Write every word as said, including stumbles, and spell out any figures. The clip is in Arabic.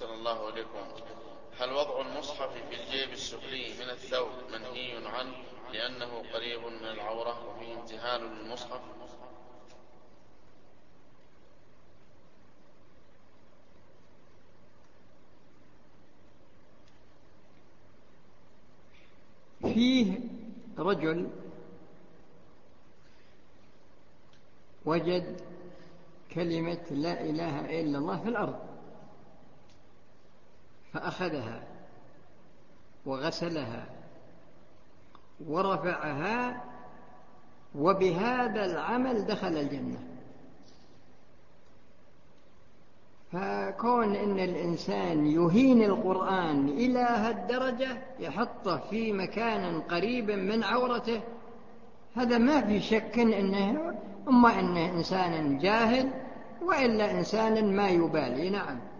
أحسن الله إليكم. هل وضع المصحف في الجيب السفلي من الثوب منهي عنه لأنه قريب من العورة وفيه امتهان للمصحف؟ فيه رجل وجد كلمة لا إله إلا الله في الأرض فأخذها وغسلها ورفعها، وبهذا العمل دخل الجنة. فكون إن الإنسان يهين القرآن إلى هالدرجة يحطه في مكان قريب من عورته، هذا ما في شك إنه أما إنه إنسان جاهل وإلا إنسان ما يبالي. نعم.